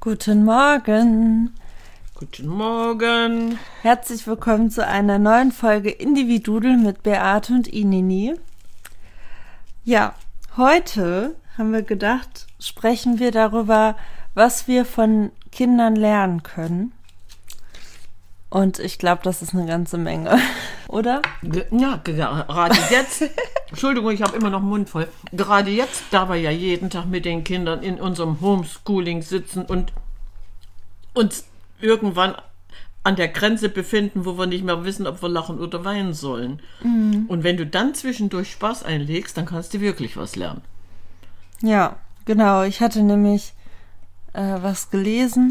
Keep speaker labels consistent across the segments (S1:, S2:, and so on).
S1: Guten Morgen.
S2: Guten Morgen.
S1: Herzlich willkommen zu einer neuen Folge Individudel mit Beate und Inini. Ja, heute haben wir gedacht, sprechen wir darüber, was wir von Kindern lernen können. Und ich glaube, das ist eine ganze Menge, oder?
S2: Ja, gerade jetzt, Entschuldigung, ich habe immer noch den Mund voll. Gerade jetzt, da wir ja jeden Tag mit den Kindern in unserem Homeschooling sitzen und uns irgendwann an der Grenze befinden, wo wir nicht mehr wissen, ob wir lachen oder weinen sollen. Mhm. Und wenn du dann zwischendurch Spaß einlegst, dann kannst du wirklich was lernen.
S1: Ja, genau. Ich hatte nämlich was gelesen,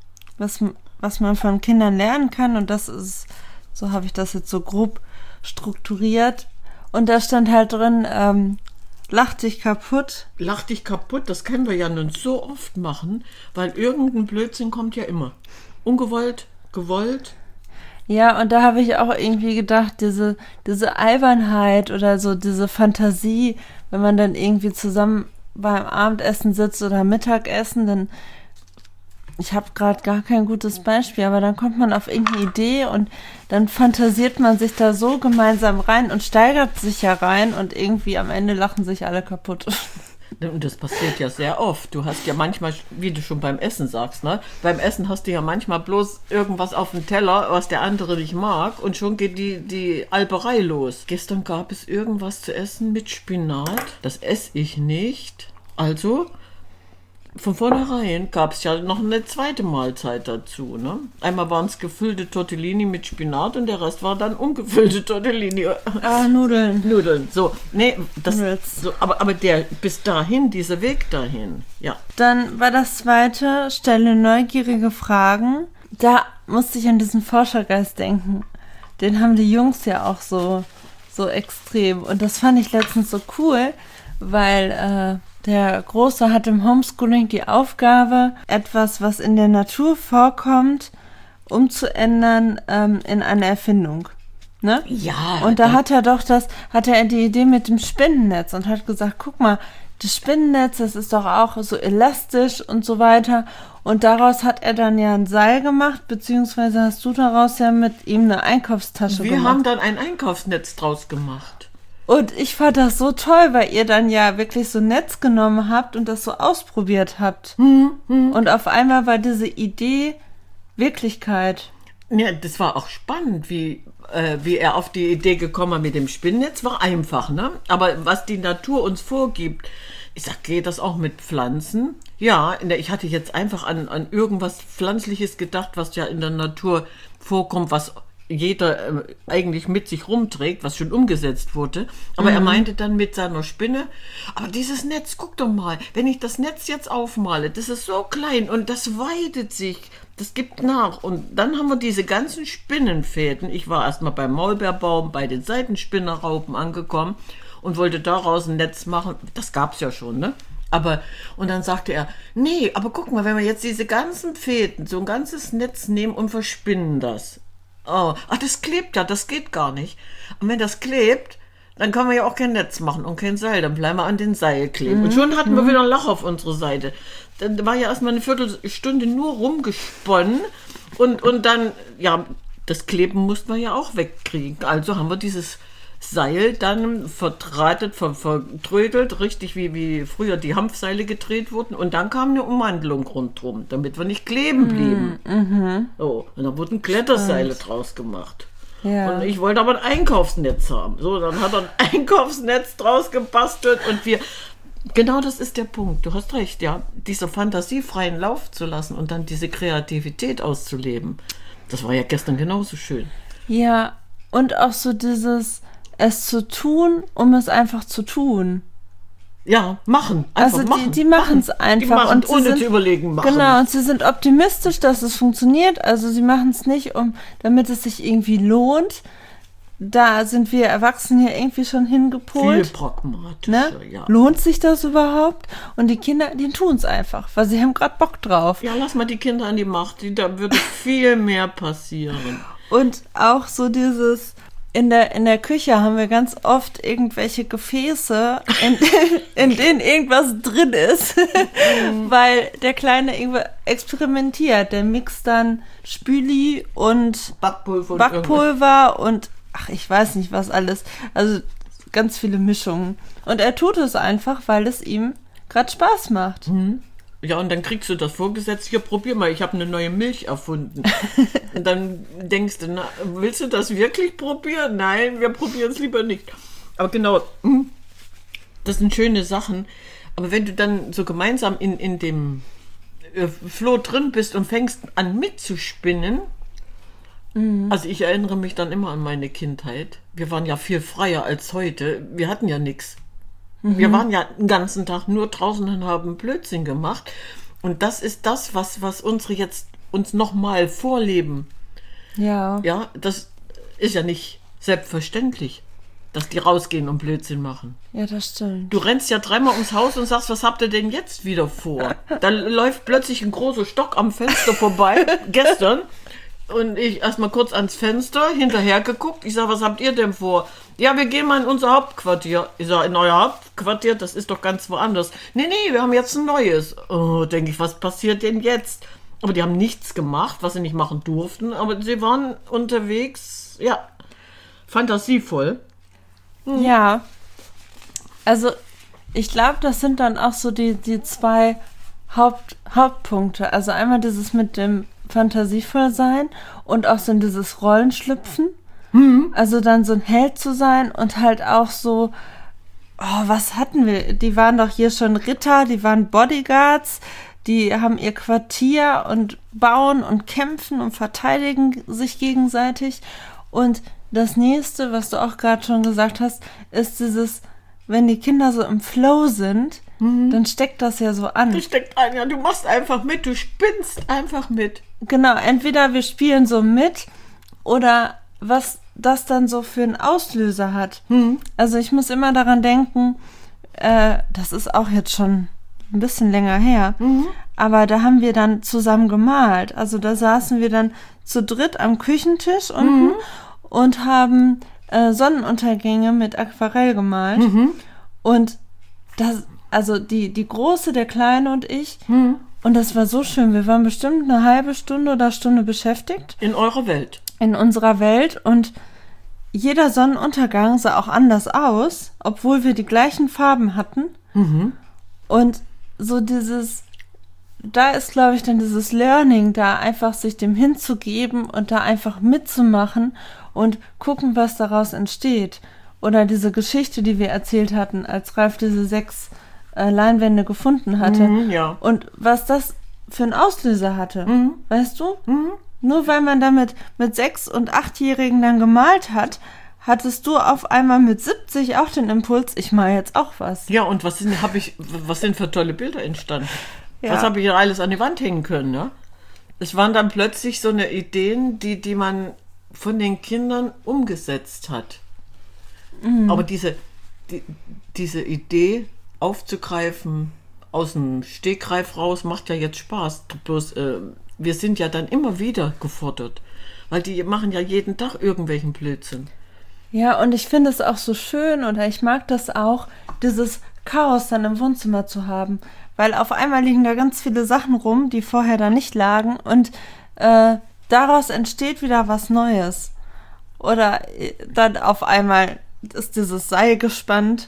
S1: was man von Kindern lernen kann, und das ist, so habe ich das jetzt so grob strukturiert, und da stand halt drin, lach dich kaputt.
S2: Lach dich kaputt, das können wir ja nun so oft machen, weil irgendein Blödsinn kommt ja immer. Ungewollt, gewollt.
S1: Ja, und da habe ich auch irgendwie gedacht, diese Albernheit oder so, diese Fantasie, wenn man dann irgendwie zusammen beim Abendessen sitzt oder Mittagessen, dann, ich habe gerade gar kein gutes Beispiel, aber dann kommt man auf irgendeine Idee und dann fantasiert man sich da so gemeinsam rein und steigert sich ja rein und irgendwie am Ende lachen sich alle kaputt.
S2: Und das passiert ja sehr oft. Du hast ja manchmal, wie du schon beim Essen sagst, ne? Beim Essen hast du ja manchmal bloß irgendwas auf dem Teller, was der andere nicht mag, und schon geht die Alberei los. Gestern gab es irgendwas zu essen mit Spinat. Das esse ich nicht. Also, von vornherein gab es ja noch eine zweite Mahlzeit dazu, ne? Einmal waren es gefüllte Tortellini mit Spinat und der Rest war dann ungefüllte Tortellini. Nudeln. So, nee, das so, aber der bis dahin, dieser Weg dahin, ja.
S1: Dann war das zweite, stelle neugierige Fragen. Da musste ich an diesen Forschergeist denken. Den haben die Jungs ja auch so extrem. Und das fand ich letztens so cool, weil der Große hat im Homeschooling die Aufgabe, etwas, was in der Natur vorkommt, umzuändern in eine Erfindung. Ne?
S2: Ja.
S1: Und da hat er die Idee mit dem Spinnennetz und hat gesagt, guck mal, das Spinnennetz, das ist doch auch so elastisch und so weiter. Und daraus hat er dann ja ein Seil gemacht, beziehungsweise hast du daraus ja mit ihm eine Einkaufstasche gemacht.
S2: Wir haben dann ein Einkaufsnetz draus gemacht.
S1: Und ich fand das so toll, weil ihr dann ja wirklich so ein Netz genommen habt und das so ausprobiert habt. Und auf einmal war diese Idee Wirklichkeit.
S2: Ja, das war auch spannend, wie er auf die Idee gekommen war mit dem Spinnennetz. War einfach, ne? Aber was die Natur uns vorgibt, ich sag, geht das auch mit Pflanzen? Ja, ich hatte jetzt einfach an irgendwas Pflanzliches gedacht, was ja in der Natur vorkommt, was jeder eigentlich mit sich rumträgt, was schon umgesetzt wurde. Aber er meinte dann mit seiner Spinne, aber dieses Netz, guck doch mal, wenn ich das Netz jetzt aufmale, das ist so klein und das weitet sich, das gibt nach. Und dann haben wir diese ganzen Spinnenfäden. Ich war erstmal beim Maulbeerbaum, bei den Seidenspinnerraupen angekommen und wollte daraus ein Netz machen. Das gab's ja schon, ne? Und dann sagte er, nee, aber guck mal, wenn wir jetzt diese ganzen Fäden, so ein ganzes Netz nehmen und verspinnen das. Oh, ach, das klebt ja, das geht gar nicht. Und wenn das klebt, dann können wir ja auch kein Netz machen und kein Seil, dann bleiben wir an den Seil kleben. Und schon hatten wir wieder ein Loch auf unserer Seite. Dann war ja erstmal eine Viertelstunde nur rumgesponnen und dann, ja, das Kleben mussten wir ja auch wegkriegen. Also haben wir dieses Seil dann verdrahtet, vertrödelt, richtig wie früher die Hanfseile gedreht wurden. Und dann kam eine Ummantelung rundherum, damit wir nicht kleben blieben. So, und dann wurden Kletterseile draus gemacht. Ja. Und ich wollte aber ein Einkaufsnetz haben. So, dann hat er ein Einkaufsnetz draus gebastelt und genau das ist der Punkt. Du hast recht, ja. Diese Fantasie freien Lauf zu lassen und dann diese Kreativität auszuleben. Das war ja gestern genauso schön.
S1: Ja, und auch so dieses es zu tun, um es einfach zu tun.
S2: Ja, machen. Einfach
S1: also
S2: machen.
S1: Die machen es einfach.
S2: Die machen, und ohne zu überlegen machen.
S1: Genau, und sie sind optimistisch, dass es funktioniert. Also sie machen es nicht, damit es sich irgendwie lohnt. Da sind wir Erwachsenen hier irgendwie schon hingepolt.
S2: Viel pragmatischer,
S1: ne?
S2: Ja.
S1: Lohnt sich das überhaupt? Und die Kinder, die tun es einfach, weil sie haben gerade Bock drauf.
S2: Ja, lass mal die Kinder an die Macht. Da würde viel mehr passieren.
S1: Und auch so dieses, in der Küche haben wir ganz oft irgendwelche Gefäße, in denen irgendwas drin ist, weil der Kleine irgendwie experimentiert. Der mixt dann Spüli und Backpulver und ach, ich weiß nicht was alles. Also ganz viele Mischungen. Und er tut es einfach, weil es ihm gerade Spaß macht.
S2: Ja, und dann kriegst du das vorgesetzt, hier, probier mal, ich habe eine neue Milch erfunden. Und dann denkst du, na, willst du das wirklich probieren? Nein, wir probieren es lieber nicht. Aber genau, das sind schöne Sachen. Aber wenn du dann so gemeinsam in dem Floh drin bist und fängst an mitzuspinnen, also ich erinnere mich dann immer an meine Kindheit. Wir waren ja viel freier als heute. Wir hatten ja nichts. Wir waren ja den ganzen Tag nur draußen und haben Blödsinn gemacht. Und das ist das, was unsere jetzt uns nochmal vorleben.
S1: Ja.
S2: Ja, das ist ja nicht selbstverständlich, dass die rausgehen und Blödsinn machen.
S1: Ja, das stimmt.
S2: Du rennst ja dreimal ums Haus und sagst, was habt ihr denn jetzt wieder vor? Da läuft plötzlich ein großer Stock am Fenster vorbei, gestern. Und ich erstmal kurz ans Fenster, hinterher geguckt. Ich sage, was habt ihr denn vor? Ja, wir gehen mal in unser Hauptquartier. Ich sage, in euer Hauptquartier, das ist doch ganz woanders. Nee, wir haben jetzt ein neues. Oh, denke ich, was passiert denn jetzt? Aber die haben nichts gemacht, was sie nicht machen durften. Aber sie waren unterwegs, ja, fantasievoll.
S1: Ja. Also, ich glaube, das sind dann auch so die zwei Hauptpunkte. Also einmal dieses mit dem fantasievoll sein und auch so dieses Rollenschlüpfen. Also dann so ein Held zu sein und halt auch so, oh, was hatten wir? Die waren doch hier schon Ritter, die waren Bodyguards, die haben ihr Quartier und bauen und kämpfen und verteidigen sich gegenseitig. Und das nächste, was du auch gerade schon gesagt hast, ist dieses, wenn die Kinder so im Flow sind, dann steckt das ja so an.
S2: Du steckst an, ja, du machst einfach mit, du spinnst einfach mit.
S1: Genau, entweder wir spielen so mit oder was das dann so für einen Auslöser hat. Also ich muss immer daran denken, das ist auch jetzt schon ein bisschen länger her, aber da haben wir dann zusammen gemalt. Also da saßen wir dann zu dritt am Küchentisch unten und haben Sonnenuntergänge mit Aquarell gemalt. Und das, also die Große, der Kleine und ich, und das war so schön. Wir waren bestimmt eine halbe Stunde oder Stunde beschäftigt.
S2: In eurer Welt.
S1: In unserer Welt. Und jeder Sonnenuntergang sah auch anders aus, obwohl wir die gleichen Farben hatten. Und so da ist, glaube ich, dann dieses Learning, da einfach sich dem hinzugeben und da einfach mitzumachen und gucken, was daraus entsteht. Oder diese Geschichte, die wir erzählt hatten, als Ralf diese 6 Leinwände gefunden hatte.
S2: Ja.
S1: Und was das für einen Auslöser hatte, weißt du? Nur weil man damit mit 6- und 8-Jährigen dann gemalt hat, hattest du auf einmal mit 70 auch den Impuls, ich mal jetzt auch was.
S2: Ja, und was sind für tolle Bilder entstanden?
S1: Ja.
S2: Was habe ich alles an die Wand hängen können, ne? Es waren dann plötzlich so eine Ideen, die man von den Kindern umgesetzt hat. Aber diese Idee aufzugreifen aus dem Stegreif raus, macht ja jetzt Spaß. Bloß wir sind ja dann immer wieder gefordert, weil die machen ja jeden Tag irgendwelchen Blödsinn.
S1: Ja, und ich finde es auch so schön oder ich mag das auch, dieses Chaos dann im Wohnzimmer zu haben, weil auf einmal liegen da ganz viele Sachen rum, die vorher da nicht lagen und daraus entsteht wieder was Neues. Oder dann auf einmal ist dieses Seil gespannt,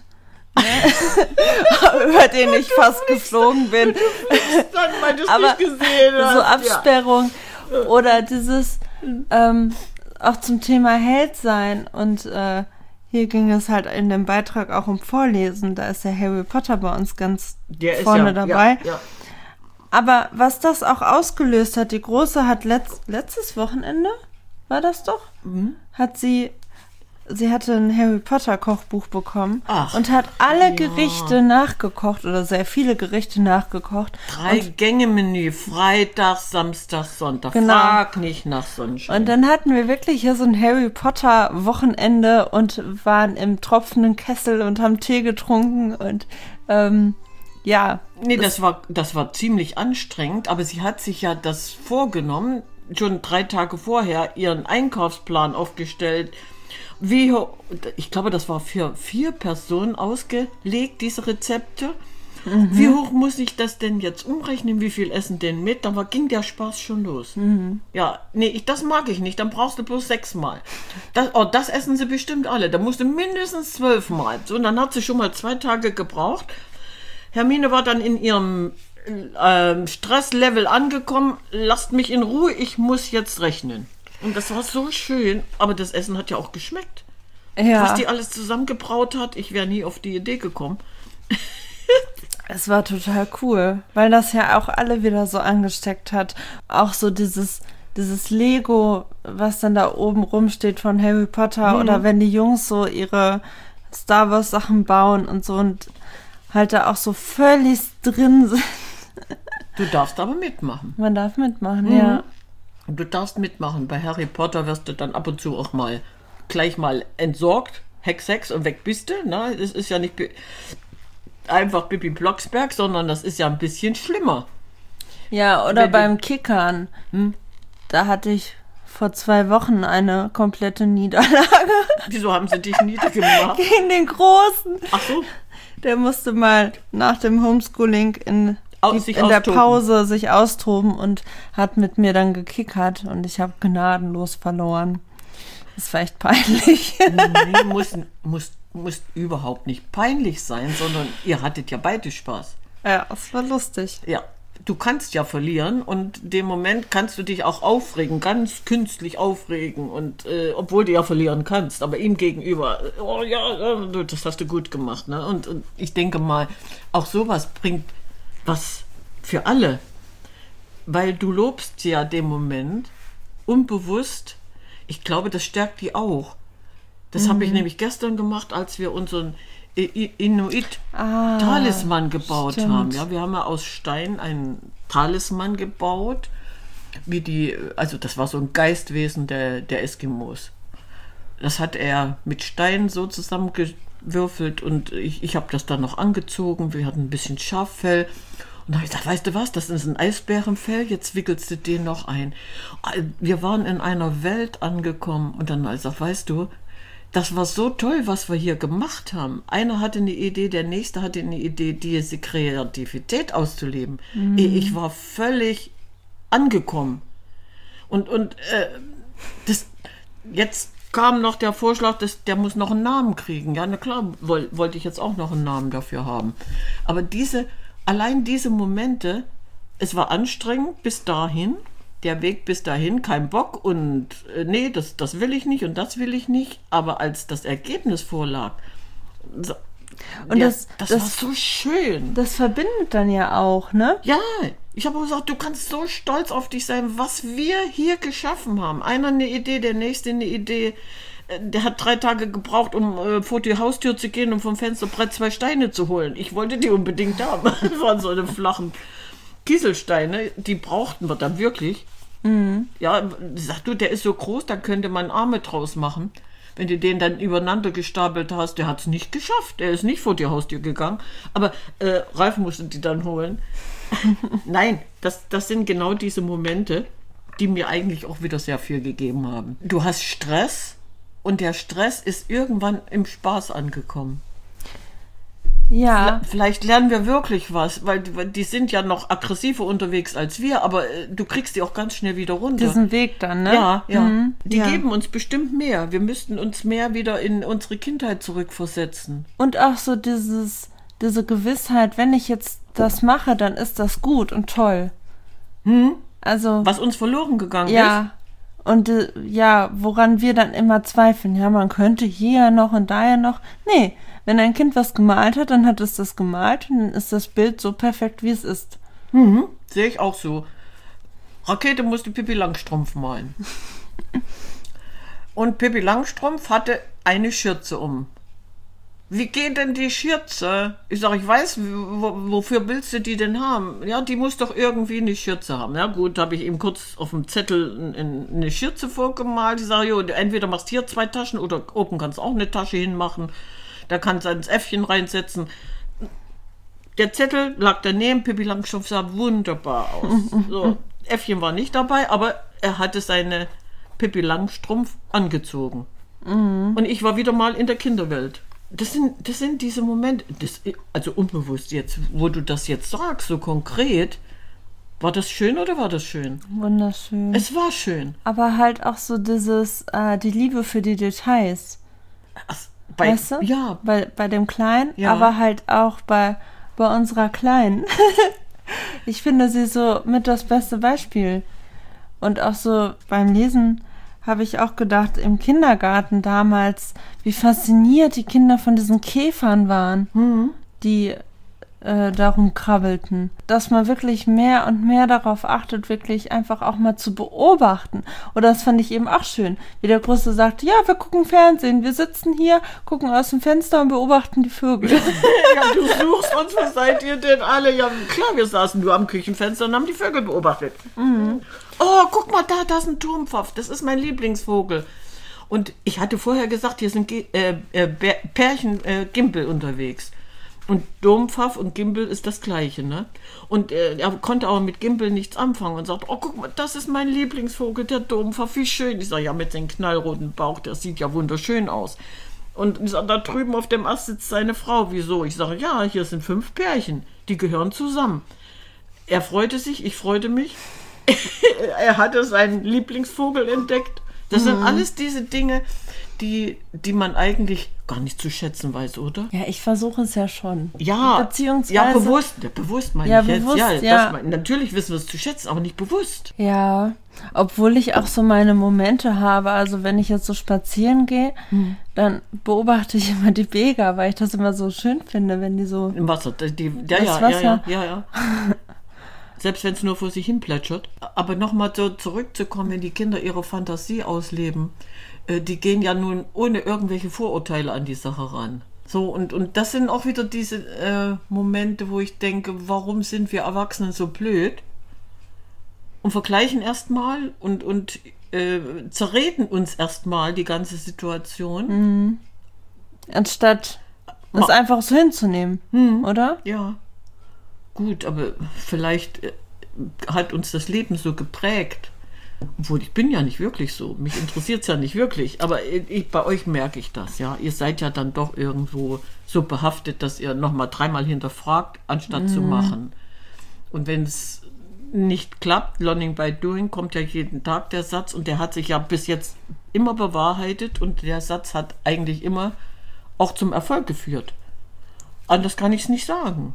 S1: über den ich fast geflogen bin.
S2: Dann, weil du es
S1: Aber
S2: nicht gesehen hast.
S1: so Absperrung oder dieses auch zum Thema Held sein und hier ging es halt in dem Beitrag auch um Vorlesen, da ist der Harry Potter bei uns ganz vorne dabei.
S2: Ja.
S1: Aber was das auch ausgelöst hat, die Große hat letztes Wochenende, war das doch, hat sie hatte ein Harry Potter Kochbuch bekommen und hat alle Gerichte nachgekocht oder sehr viele Gerichte nachgekocht.
S2: 3-Gänge-Menü, Freitag, Samstag, Sonntag.
S1: Genau.
S2: Frag nicht nach Sonnenschein.
S1: Und dann hatten wir wirklich hier so ein Harry Potter Wochenende und waren im tropfenden Kessel und haben Tee getrunken und ja.
S2: Nee, das war ziemlich anstrengend, aber sie hat sich ja das vorgenommen, schon 3 Tage vorher ihren Einkaufsplan aufgestellt, Ich glaube, das war für 4 Personen ausgelegt, diese Rezepte. Wie hoch muss ich das denn jetzt umrechnen? Wie viel essen denn mit? Da ging der Spaß schon los. Ja, nee, das mag ich nicht. Dann brauchst du bloß 6 Mal. Das essen sie bestimmt alle. Da musst du mindestens 12 Mal. So, und dann hat sie schon mal 2 Tage gebraucht. Hermine war dann in ihrem Stresslevel angekommen. Lasst mich in Ruhe, ich muss jetzt rechnen. Und das war so schön. Aber das Essen hat ja auch geschmeckt.
S1: Ja.
S2: Was die alles zusammengebraut hat, ich wäre nie auf die Idee gekommen.
S1: Es war total cool, weil das ja auch alle wieder so angesteckt hat. Auch so dieses Lego, was dann da oben rumsteht von Harry Potter oder wenn die Jungs so ihre Star Wars Sachen bauen und so und halt da auch so völlig drin sind.
S2: Du darfst aber mitmachen.
S1: Man darf mitmachen, ja.
S2: Du darfst mitmachen. Bei Harry Potter wirst du dann ab und zu auch gleich mal entsorgt. Hex und weg bist du. Ne? Das ist ja nicht einfach Bibi Blocksberg, sondern das ist ja ein bisschen schlimmer.
S1: Ja, oder beim Kickern. Da hatte ich vor 2 Wochen eine komplette Niederlage.
S2: Wieso haben sie dich niedergemacht?
S1: Gegen den Großen.
S2: Ach so.
S1: Der musste mal nach dem Homeschooling in der Pause sich austoben und hat mit mir dann gekickert und ich habe gnadenlos verloren. Das war echt peinlich.
S2: Nee, muss überhaupt nicht peinlich sein, sondern ihr hattet ja beide Spaß.
S1: Ja, es war lustig.
S2: Ja, du kannst ja verlieren und in dem Moment kannst du dich auch aufregen, ganz künstlich aufregen und obwohl du ja verlieren kannst, aber ihm gegenüber, oh ja, das hast du gut gemacht. Ne? Und ich denke mal, auch sowas bringt was für alle, weil du lobst ja den Moment unbewusst. Ich glaube, das stärkt die auch. Das habe ich nämlich gestern gemacht, als wir unseren Inuit-Talisman gebaut haben. Ja, wir haben ja aus Stein einen Talisman gebaut, also das war so ein Geistwesen der Eskimos. Das hat er mit Stein so zusammengewürfelt und ich habe das dann noch angezogen. Wir hatten ein bisschen Schaffell. Und dann habe ich gesagt, weißt du was, das ist ein Eisbärenfell, jetzt wickelst du den noch ein. Wir waren in einer Welt angekommen und dann habe ich gesagt, weißt du, das war so toll, was wir hier gemacht haben. Einer hatte eine Idee, der nächste hatte eine Idee, diese Kreativität auszuleben. Ich war völlig angekommen. Und jetzt kam noch der Vorschlag, der muss noch einen Namen kriegen. Ja, na klar, wollte ich jetzt auch noch einen Namen dafür haben. Aber allein diese Momente, es war anstrengend bis dahin, der Weg bis dahin, kein Bock und nee, das will ich nicht und das will ich nicht, aber als das Ergebnis vorlag,
S1: und
S2: ja, das war so schön.
S1: Das verbindet dann ja auch, ne?
S2: Ja, ich habe gesagt, du kannst so stolz auf dich sein, was wir hier geschaffen haben. Einer eine Idee, der nächste eine Idee. Der hat 3 Tage gebraucht, um vor die Haustür zu gehen und vom Fensterbrett 2 Steine zu holen. Ich wollte die unbedingt haben. Das waren so eine flachen Kieselsteine, die brauchten wir dann wirklich. Ja, sag du, der ist so groß, da könnte man Arme draus machen. Wenn du den dann übereinander gestapelt hast, der hat es nicht geschafft. Der ist nicht vor die Haustür gegangen. Aber Ralf musste die dann holen. Nein, das sind genau diese Momente, die mir eigentlich auch wieder sehr viel gegeben haben. Du hast Stress und der Stress ist irgendwann im Spaß angekommen.
S1: Ja.
S2: Vielleicht lernen wir wirklich was, weil die sind ja noch aggressiver unterwegs als wir, aber du kriegst die auch ganz schnell wieder runter.
S1: Diesen Weg dann, ne?
S2: Ja. Die geben uns bestimmt mehr. Wir müssten uns mehr wieder in unsere Kindheit zurückversetzen.
S1: Und auch so diese Gewissheit, wenn ich jetzt das mache, dann ist das gut und toll. Also,
S2: was uns verloren gegangen ist.
S1: Ja. Und woran wir dann immer zweifeln. Ja, man könnte hier noch und da ja noch. Nee. Wenn ein Kind was gemalt hat, dann hat es das gemalt und dann ist das Bild so perfekt, wie es ist.
S2: Sehe ich auch so. Rakete musste Pippi Langstrumpf malen. Und Pippi Langstrumpf hatte eine Schürze um. Wie geht denn die Schürze? Ich sage, ich weiß, wofür willst du die denn haben? Ja, die muss doch irgendwie eine Schürze haben. Ja gut, habe ich ihm kurz auf dem Zettel eine Schürze vorgemalt. Ich sage, jo, entweder machst hier 2 Taschen oder oben kannst auch eine Tasche hinmachen. Da kannst du ein Äffchen reinsetzen. Der Zettel lag daneben, Pippi Langstrumpf sah wunderbar aus. So, Äffchen war nicht dabei, aber er hatte seine Pippi Langstrumpf angezogen. Und ich war wieder mal in der Kinderwelt. Das sind diese Momente, also unbewusst jetzt, wo du das jetzt sagst, so konkret. War das schön oder war das schön?
S1: Wunderschön.
S2: Es war schön.
S1: Aber halt auch so die Liebe für die Details. Weißt du?
S2: Ja.
S1: Bei dem Kleinen,
S2: Ja.
S1: aber halt auch bei unserer Kleinen. Ich finde sie so mit das beste Beispiel. Und auch so beim Lesen habe ich auch gedacht, im Kindergarten damals, wie fasziniert die Kinder von diesen Käfern waren, die darum krabbelten. Dass man wirklich mehr und mehr darauf achtet, wirklich einfach auch mal zu beobachten. Oder das fand ich eben auch schön, wie der Große sagte, ja, wir gucken Fernsehen, wir sitzen hier, gucken aus dem Fenster und beobachten die Vögel.
S2: Ja, du suchst uns, was seid ihr denn alle? Ja, klar, wir saßen nur am Küchenfenster und haben die Vögel beobachtet. Oh, guck mal, da ist ein Turmpfaff, das ist mein Lieblingsvogel. Und ich hatte vorher gesagt, hier sind Pärchen Gimpel unterwegs. Und Dompfaff und Gimpel ist das Gleiche, ne? Und er konnte aber mit Gimpel nichts anfangen und sagt, oh, guck mal, das ist mein Lieblingsvogel, der Dompfaff, wie schön. Ich sage, ja, mit seinem knallroten Bauch, der sieht ja wunderschön aus. Und ich sage, da drüben auf dem Ast sitzt seine Frau, wieso? Ich sage, ja, hier sind 5 Pärchen, die gehören zusammen. Er freute sich, ich freute mich. Er hatte seinen Lieblingsvogel entdeckt. Das sind alles diese Dinge, die man eigentlich gar nicht zu schätzen weiß, oder?
S1: Ja, ich versuche es ja schon.
S2: Ja,
S1: beziehungsweise...
S2: Ja, bewusst meine
S1: Ja,
S2: ich jetzt.
S1: bewusst,
S2: Ja,
S1: ja.
S2: Natürlich wissen wir es zu schätzen, aber nicht bewusst.
S1: Ja, obwohl ich auch so meine Momente habe. Also wenn ich jetzt so spazieren gehe, dann beobachte ich immer die Beger, weil ich das immer so schön finde, wenn die so...
S2: Im Wasser. Ja. Selbst wenn es nur vor sich hin plätschert. Aber nochmal so zurückzukommen, wenn die Kinder ihre Fantasie ausleben, die gehen ja nun ohne irgendwelche Vorurteile an die Sache ran. So, und das sind auch wieder diese Momente, wo ich denke, warum sind wir Erwachsenen so blöd? Und vergleichen erstmal und zerreden uns erstmal die ganze Situation.
S1: Anstatt es einfach so hinzunehmen, oder?
S2: Ja. Gut, aber vielleicht hat uns das Leben so geprägt. Obwohl, ich bin ja nicht wirklich so. Mich interessiert es ja nicht wirklich. Aber bei euch merke ich das, ja. Ihr seid ja dann doch irgendwo so behaftet, dass ihr nochmal 3-mal hinterfragt, anstatt zu machen. Und wenn es nicht klappt, Learning by Doing, kommt ja jeden Tag der Satz. Und der hat sich ja bis jetzt immer bewahrheitet. Und der Satz hat eigentlich immer auch zum Erfolg geführt. Anders kann ich es nicht sagen.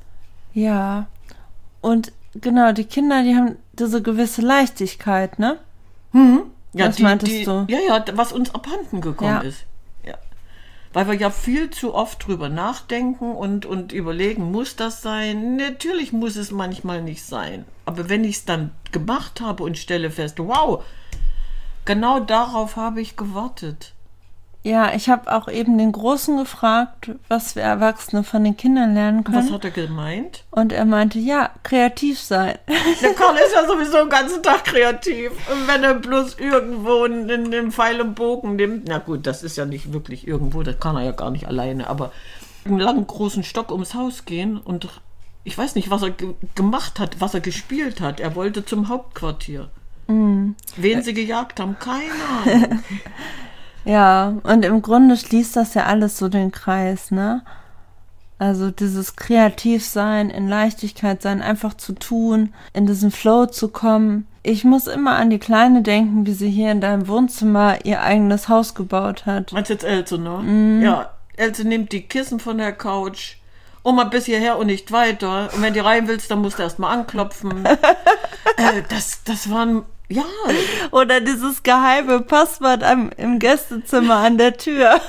S1: Ja, und genau, die Kinder, die haben diese gewisse Leichtigkeit, ne?
S2: Ja,
S1: Was meintest du?
S2: Ja, was uns abhanden gekommen ist. Ja. Weil wir ja viel zu oft drüber nachdenken und überlegen, muss das sein? Natürlich muss es manchmal nicht sein. Aber wenn ich es dann gemacht habe und stelle fest, wow, genau darauf habe ich gewartet.
S1: Ja, ich habe auch eben den Großen gefragt, was wir Erwachsene von den Kindern lernen können.
S2: Was hat er gemeint?
S1: Und er meinte, ja, kreativ sein.
S2: Der Karl ist ja sowieso den ganzen Tag kreativ. Und wenn er bloß irgendwo einen Pfeil und Bogen nimmt, na gut, das ist ja nicht wirklich irgendwo, das kann er ja gar nicht alleine, aber einen langen, großen Stock ums Haus gehen und ich weiß nicht, was er gemacht hat, was er gespielt hat. Er wollte zum Hauptquartier. Wen sie gejagt haben, keine Ahnung.
S1: Ja, und im Grunde schließt das ja alles so den Kreis, ne? Also dieses Kreativsein, in Leichtigkeit sein, einfach zu tun, in diesen Flow zu kommen. Ich muss immer an die Kleine denken, wie sie hier in deinem Wohnzimmer ihr eigenes Haus gebaut hat.
S2: Meinst du jetzt Else, ne? Ja, Else nimmt die Kissen von der Couch. Oma, bis hierher und nicht weiter. Und wenn du rein willst, dann musst du erst mal anklopfen. Das waren... Ja.
S1: Oder dieses geheime Passwort im Gästezimmer an der Tür.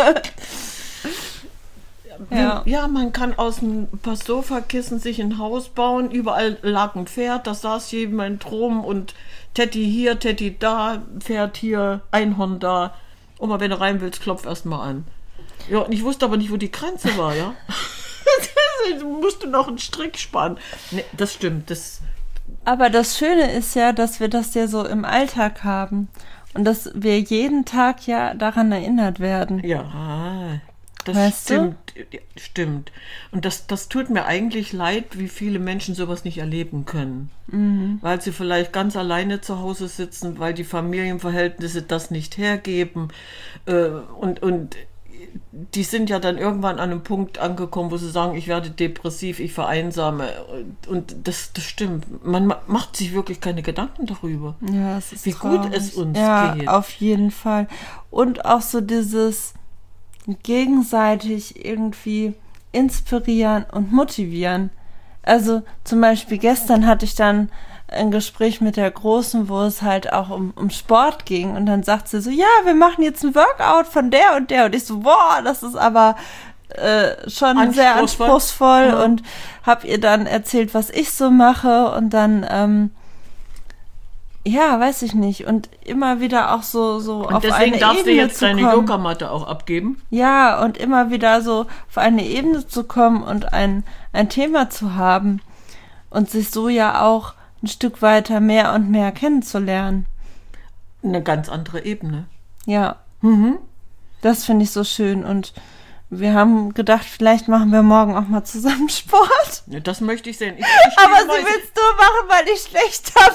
S2: Ja, man kann aus ein paar Sofakissen sich ein Haus bauen. Überall lag ein Pferd, da saß jemand rum und Tetti hier, Tetti da, Pferd hier, Einhorn da. Oma, wenn du rein willst, klopf erst mal an. Ja, und ich wusste aber nicht, wo die Grenze war, ja. Du musst noch einen Strick spannen. Nee, das stimmt,
S1: Aber das Schöne ist ja, dass wir das ja so im Alltag haben und dass wir jeden Tag ja daran erinnert werden.
S2: Ja. Das
S1: Weißt du?
S2: stimmt, ja, stimmt. Und das tut mir eigentlich leid, wie viele Menschen sowas nicht erleben können. Weil sie vielleicht ganz alleine zu Hause sitzen, weil die Familienverhältnisse das nicht hergeben. Und die sind ja dann irgendwann an einem Punkt angekommen, wo sie sagen, ich werde depressiv, ich vereinsame. Und das stimmt. Man macht sich wirklich keine Gedanken darüber.
S1: Ja, es ist
S2: wie
S1: traurig.
S2: gut es uns
S1: ja,
S2: geht.
S1: auf jeden Fall. Und auch so dieses gegenseitig irgendwie inspirieren und motivieren. Also zum Beispiel gestern hatte ich dann ein Gespräch mit der Großen, wo es halt auch um Sport ging. Und dann sagt sie so, ja, wir machen jetzt ein Workout von der und der. Und ich so, boah, das ist aber schon sehr anspruchsvoll.
S2: Ja.
S1: Und habe ihr dann erzählt, was ich so mache. Und dann, ja, weiß ich nicht. Und immer wieder auch so
S2: Und
S1: auf
S2: deswegen
S1: eine
S2: darfst du
S1: Ebene
S2: jetzt
S1: zu
S2: deine
S1: kommen.
S2: Yogamatte auch abgeben.
S1: Ja, und immer wieder so auf eine Ebene zu kommen und ein Thema zu haben und sich so ja auch ein Stück weiter mehr und mehr kennenzulernen.
S2: Eine ganz andere Ebene.
S1: Ja, das finde ich so schön. Und wir haben gedacht, vielleicht machen wir morgen auch mal zusammen Sport.
S2: Ja, das möchte ich sehen.
S1: Aber sie willst du machen, weil ich schlechter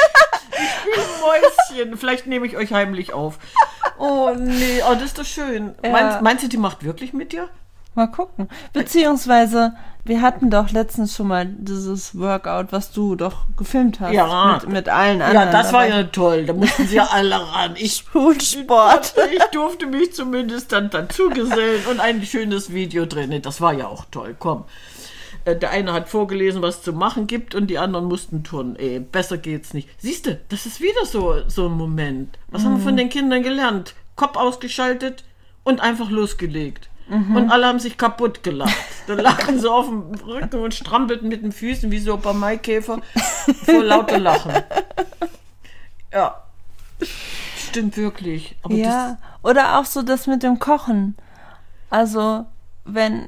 S1: bin.
S2: Mäuschen. Vielleicht nehme ich euch heimlich auf. Oh nee, das ist doch schön.
S1: Ja.
S2: Meinst du, die macht wirklich mit dir?
S1: Mal gucken. Beziehungsweise, wir hatten doch letztens schon mal dieses Workout, was du doch gefilmt hast.
S2: Ja.
S1: Mit allen anderen.
S2: Ja, das war
S1: dabei.
S2: ja toll. Da mussten sie ja alle ran.
S1: Schulsport.
S2: Ich durfte mich zumindest dann dazu gesellen und ein schönes Video drehen. Nee, das war ja auch toll. Komm. Der eine hat vorgelesen, was es zu machen gibt und die anderen mussten turnen. Besser geht's nicht. Siehst du, das ist wieder so ein Moment. Was haben wir von den Kindern gelernt? Kopf ausgeschaltet und einfach losgelegt. Und alle haben sich kaputt gelacht. Da lagen sie auf dem Rücken und strampelten mit den Füßen wie so beim Maikäfer vor lauter Lachen. Ja, stimmt wirklich. Aber
S1: Ja, oder auch so das mit dem Kochen. Also, wenn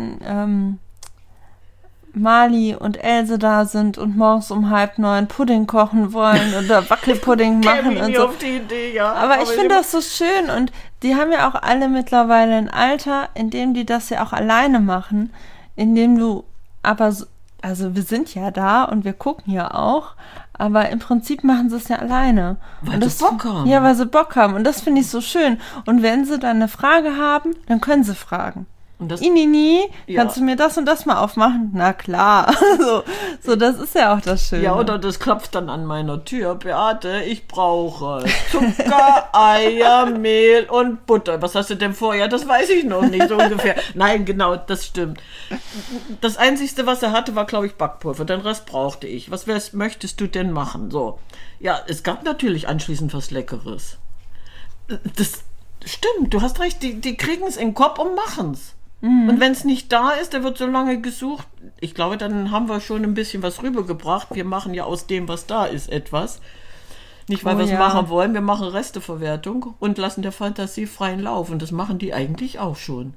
S1: Mali und Else da sind und morgens um 8:30 Pudding kochen wollen oder Wackelpudding machen
S2: käme
S1: und
S2: nie
S1: so.
S2: auf die Idee, ja.
S1: Aber ich finde das so schön und die haben ja auch alle mittlerweile ein Alter, in dem die das ja auch alleine machen, in dem du aber, also wir sind ja da und wir gucken ja auch, aber im Prinzip machen sie es ja alleine.
S2: Weil
S1: und
S2: sie Bock haben.
S1: Ja, weil sie Bock haben und das finde ich so schön. Und wenn sie dann eine Frage haben, dann können sie fragen.
S2: Und das,
S1: Inini,
S2: Ja.
S1: kannst du mir das und das mal aufmachen? Na klar. so, das ist ja auch das Schöne.
S2: ja, oder das klopft dann an meiner Tür. Beate, ich brauche Zucker, Eier, Mehl und Butter. Was hast du denn vor? Ja, das weiß ich noch nicht, so ungefähr. Nein, genau, das stimmt. Das Einzige, was er hatte, war, glaube ich, Backpulver. Den Rest brauchte ich. Was möchtest du denn machen? So. Ja, es gab natürlich anschließend was Leckeres. Das stimmt, du hast recht. Die kriegen es in den Kopf und machen es. Und wenn es nicht da ist, da wird so lange gesucht. Ich glaube, dann haben wir schon ein bisschen was rübergebracht. Wir machen ja aus dem, was da ist, etwas. Nicht, weil wir es machen wollen. Wir machen Resteverwertung und lassen der Fantasie freien Lauf. Und das machen die eigentlich auch schon.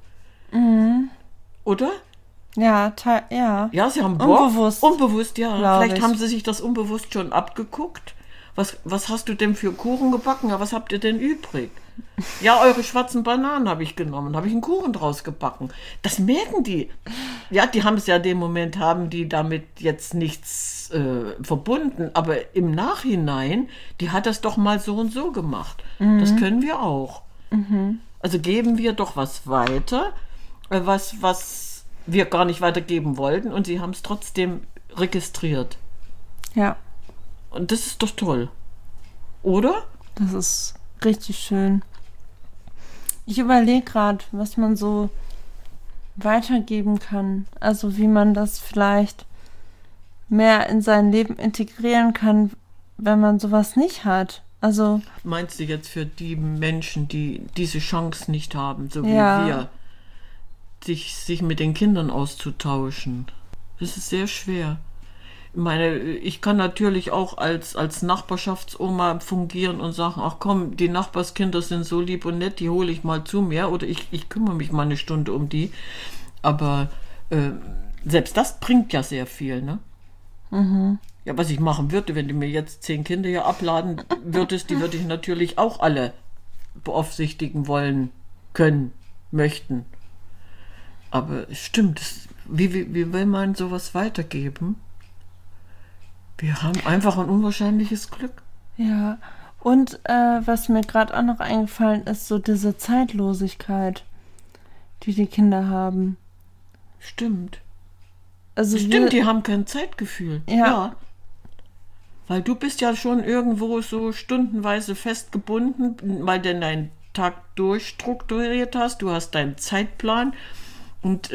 S2: Oder?
S1: Ja, ja.
S2: Ja, sie haben Bock.
S1: Unbewusst.
S2: Unbewusst, ja.
S1: Glaub
S2: Vielleicht
S1: ich.
S2: haben sie sich das unbewusst schon abgeguckt. Was hast du denn für Kuchen gebacken? Ja, was habt ihr denn übrig? Ja, eure schwarzen Bananen habe ich genommen, habe ich einen Kuchen draus gebacken. Das merken die. Ja, die haben es ja in dem Moment, haben die damit jetzt nichts verbunden, aber im Nachhinein, die hat das doch mal so und so gemacht. Das können wir auch. Also geben wir doch was weiter, was wir gar nicht weitergeben wollten und sie haben es trotzdem registriert.
S1: Ja,
S2: Und das ist doch toll. Oder?
S1: das ist richtig schön. Ich überlege gerade, was man so weitergeben kann. Also wie man das vielleicht mehr in sein Leben integrieren kann, wenn man sowas nicht hat. Also
S2: Meinst du jetzt für die Menschen, die diese Chance nicht haben, so wie
S1: Ja.
S2: wir, sich mit den Kindern auszutauschen? Das ist sehr schwer. Ich meine, ich kann natürlich auch als Nachbarschaftsoma fungieren und sagen, ach komm, die Nachbarskinder sind so lieb und nett, die hole ich mal zu mir oder ich kümmere mich mal eine Stunde um die. Aber selbst das bringt ja sehr viel, ne? Ja, was ich machen würde, wenn du mir jetzt 10 Kinder hier abladen würdest, die würde ich natürlich auch alle beaufsichtigen wollen, können, möchten. Aber es stimmt, wie will man sowas weitergeben? Wir haben einfach ein unwahrscheinliches Glück.
S1: Ja, und was mir gerade auch noch eingefallen ist, so diese Zeitlosigkeit, die Kinder haben.
S2: Stimmt.
S1: Also
S2: Stimmt, die haben kein Zeitgefühl.
S1: Ja.
S2: Weil du bist ja schon irgendwo so stundenweise festgebunden, weil du deinen Tag durchstrukturiert hast. Du hast deinen Zeitplan. Und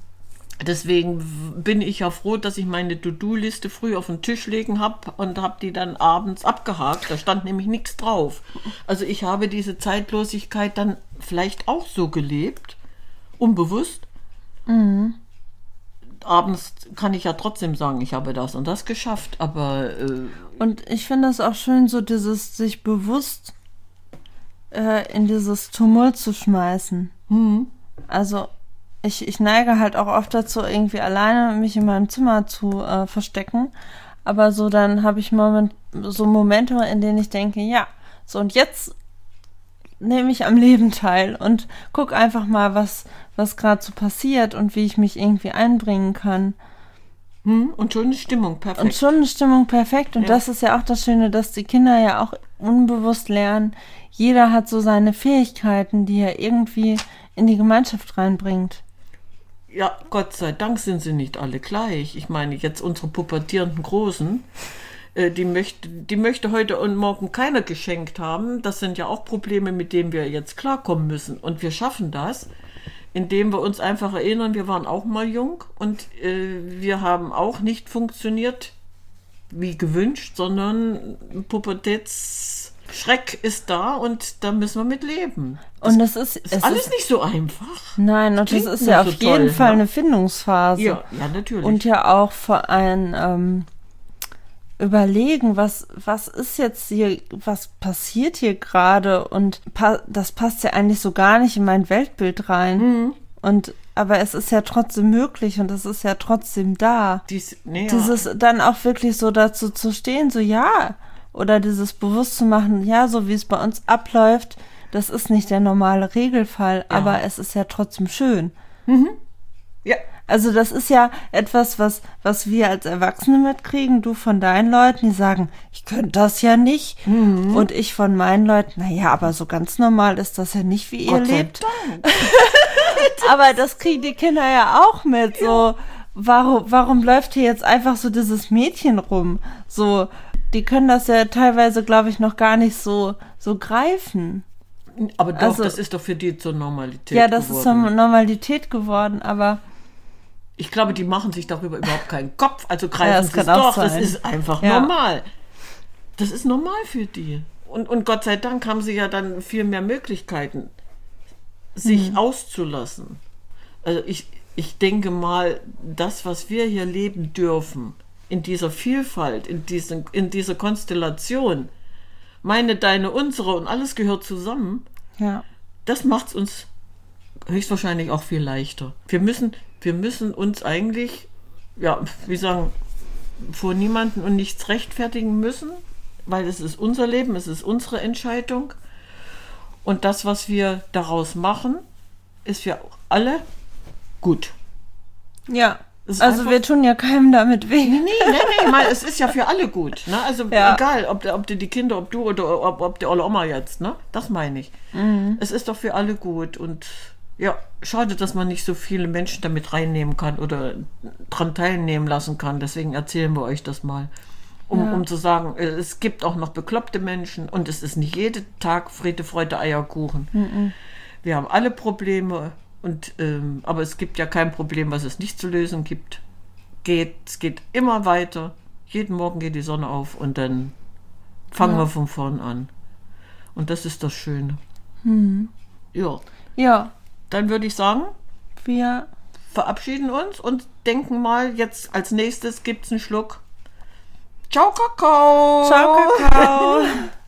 S2: deswegen bin ich ja froh, dass ich meine To-Do-Liste früh auf den Tisch legen habe und habe die dann abends abgehakt. Da stand nämlich nichts drauf. Also ich habe diese Zeitlosigkeit dann vielleicht auch so gelebt, unbewusst. Mhm. Abends kann ich ja trotzdem sagen, ich habe das und das geschafft, aber...
S1: Und ich finde es auch schön, so dieses sich bewusst in dieses Tumult zu schmeißen.
S2: Mhm.
S1: Also ich neige halt auch oft dazu, irgendwie alleine mich in meinem Zimmer zu verstecken. Aber so dann habe ich so Momente, in denen ich denke, ja, so und jetzt nehme ich am Leben teil und guck einfach mal, was gerade so passiert und wie ich mich irgendwie einbringen kann.
S2: Und schon eine Stimmung perfekt.
S1: Und das ist ja auch das Schöne, dass die Kinder ja auch unbewusst lernen. Jeder hat so seine Fähigkeiten, die er irgendwie in die Gemeinschaft reinbringt.
S2: Ja, Gott sei Dank sind sie nicht alle gleich. Ich meine, jetzt unsere pubertierenden Großen, die möchte heute und morgen keiner geschenkt haben. Das sind ja auch Probleme, mit denen wir jetzt klarkommen müssen. Und wir schaffen das, indem wir uns einfach erinnern, wir waren auch mal jung und wir haben auch nicht funktioniert wie gewünscht, sondern Pubertätsschreck ist da und da müssen wir mit leben.
S1: Und das ist
S2: alles nicht so einfach.
S1: Nein, und das ist ja auf jeden Fall eine Findungsphase.
S2: Ja, natürlich.
S1: Und ja auch vor allem überlegen, was ist jetzt hier, was passiert hier gerade und das passt ja eigentlich so gar nicht in mein Weltbild rein. Aber es ist ja trotzdem möglich und es ist ja trotzdem da. Dieses dann auch wirklich so dazu zu stehen, so ja, oder dieses bewusst zu machen, ja, so wie es bei uns abläuft, das ist nicht der normale Regelfall, aber es ist ja trotzdem schön.
S2: Ja.
S1: Also das ist ja etwas, was wir als Erwachsene mitkriegen, du von deinen Leuten, die sagen, ich könnte das ja nicht. Und ich von meinen Leuten, naja, aber so ganz normal ist das ja nicht, wie ihr lebt. Aber das kriegen die Kinder ja auch mit. So, warum läuft hier jetzt einfach so dieses Mädchen rum? So, die können das ja teilweise, glaube ich, noch gar nicht so greifen.
S2: Aber doch, das ist doch für die zur Normalität geworden.
S1: Ja, das ist zur Normalität geworden, aber...
S2: Ich glaube, die machen sich darüber überhaupt keinen Kopf. Also greifen sie es doch, das ist einfach normal. Das ist normal für die. Und Gott sei Dank haben sie ja dann viel mehr Möglichkeiten, sich auszulassen. Also ich denke mal, das, was wir hier leben dürfen, in dieser Vielfalt, in dieser Konstellation, meine, deine, unsere und alles gehört zusammen, das macht es uns höchstwahrscheinlich auch viel leichter. Wir müssen uns eigentlich, vor niemanden und nichts rechtfertigen müssen, weil es ist unser Leben, es ist unsere Entscheidung. Und das, was wir daraus machen, ist für alle gut.
S1: Ja, also wir tun ja keinem damit weh.
S2: Nee, mal, es ist ja für alle gut. Ne? Also egal, ob die Kinder, ob du oder ob die olle Oma jetzt, ne? Das meine ich. Es ist doch für alle gut und ja, schade, dass man nicht so viele Menschen damit reinnehmen kann oder dran teilnehmen lassen kann. Deswegen erzählen wir euch das mal. Um zu sagen, es gibt auch noch bekloppte Menschen und es ist nicht jeden Tag Friede, Freude, Eierkuchen. Wir haben alle Probleme, aber es gibt ja kein Problem, was es nicht zu lösen gibt. Es geht immer weiter. Jeden Morgen geht die Sonne auf und dann fangen wir von vorn an. Und das ist das Schöne. Ja. Dann würde ich sagen,
S1: wir
S2: verabschieden uns und denken mal, jetzt als nächstes gibt es einen Schluck. Ciao, Kakao!
S1: Ciao, Kakao!